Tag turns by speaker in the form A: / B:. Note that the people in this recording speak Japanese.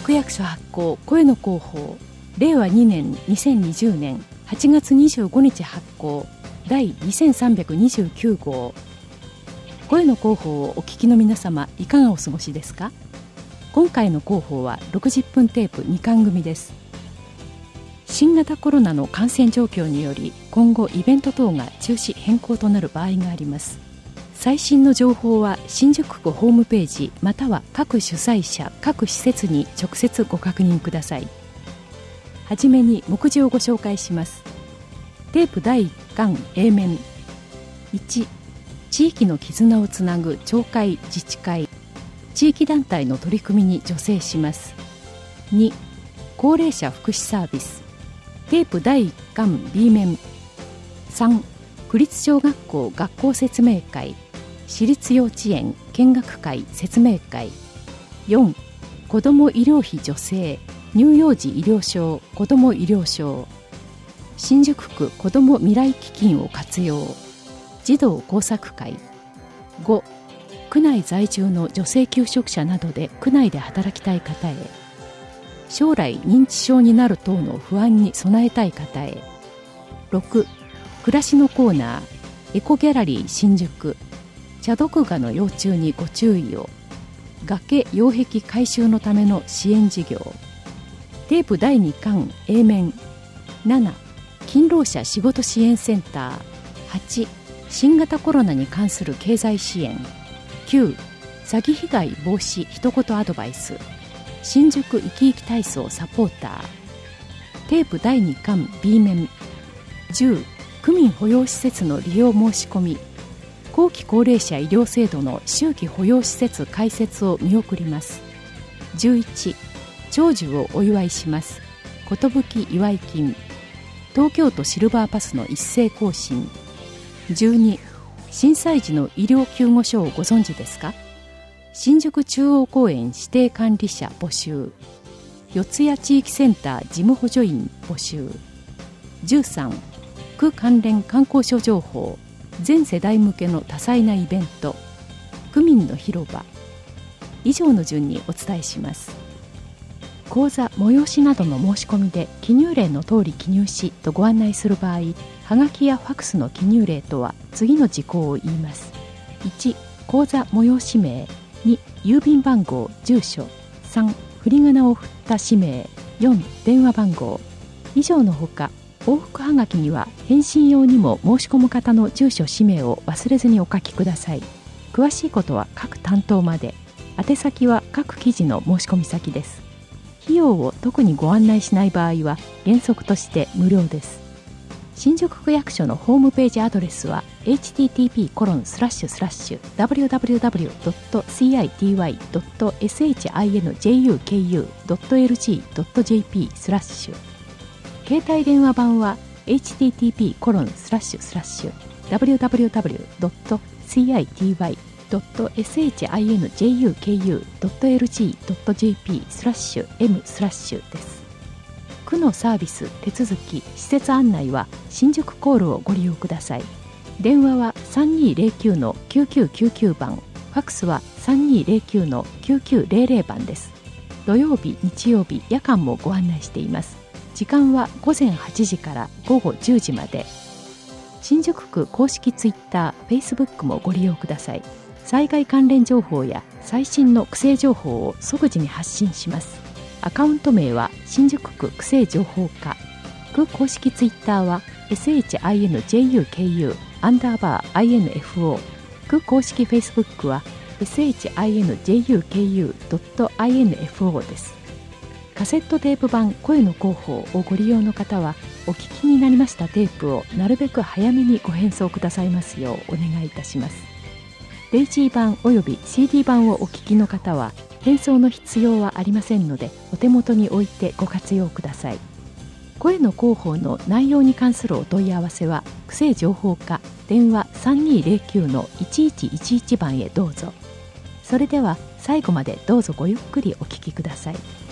A: 区役所発行声の広報令和2年2020年8月25日発行第2329号。声の広報をお聞きの皆様、いかがお過ごしですか？今回の広報は60分テープ2巻組です。新型コロナの感染状況により今後イベント等が中止変更となる場合があります。最新の情報は新宿区ホームページまたは各主催者各施設に直接ご確認ください。はじめに目次をご紹介します。テープ第1巻 A 面。1、地域の絆をつなぐ町会自治会地域団体の取り組みに助成します。2、高齢者福祉サービス。テープ第1巻 B 面。3、区立小学校学校説明会私立幼稚園見学会説明会。4、子ども医療費助成乳幼児医療証子ども医療証。新宿区子ども未来基金を活用児童工作会。5、区内在住の女性求職者などで区内で働きたい方へ。将来認知症になる等の不安に備えたい方へ。6、暮らしのコーナーエコギャラリー新宿茶毒蛾の幼虫にご注意を崖擁壁改修のための支援事業。テープ第2巻 A 面。7、勤労者仕事支援センター。8、新型コロナに関する経済支援。9、詐欺被害防止一言アドバイス新宿生き生き体操サポーター。テープ第2巻 B 面。10、区民保養施設の利用申し込み後期高齢者医療制度の秋季保養施設開設を見送ります。11、長寿をお祝いします寿祝い金東京都シルバーパスの一斉更新。12、震災時の医療救護所をご存知ですか？新宿中央公園指定管理者募集四谷地域センター事務補助員募集。13、区関連観光所情報全世代向けの多彩なイベント区民の広場。以上の順にお伝えします。講座催しなどの申し込みで記入例の通り記入しとご案内する場合、はがきやファクスの記入例とは次の事項を言います。1、講座催し名。2、郵便番号住所。3、振り仮名を振った氏名。4、電話番号。以上のほか往復はがきには返信用にも申し込む方の住所氏名を忘れずにお書きください。詳しいことは各担当まで。宛先は各記事の申し込み先です。費用を特にご案内しない場合は原則として無料です。新宿区役所のホームページアドレスは http://www.city.sinjuku.lg.jp/ 携帯電話版は http://www.city.sinjuku.lg.jp/m/ です。区のサービス手続き施設案内は新宿コールをご利用ください。電話は 3209-9999 番、ファクスは 3209-9900 番です。土曜日日曜日夜間もご案内しています。時間は午前8時から午後10時まで。新宿区公式ツイッター、フェイスブックもご利用ください。災害関連情報や最新の区政情報を即時に発信します。アカウント名は新宿区区政情報課。区公式ツイッターは SHINJUKU_INFO。区公式フェイスブックは SHINJUKU.info です。カセットテープ版声の広報をご利用の方はお聞きになりましたテープをなるべく早めにご返送くださいますようお願いいたします。デイジー版および CD 版をお聞きの方は返送の必要はありませんのでお手元に置いてご活用ください。声の広報の内容に関するお問い合わせは区政情報課電話 3209-1111 番へどうぞ。それでは最後までどうぞごゆっくりお聞きください。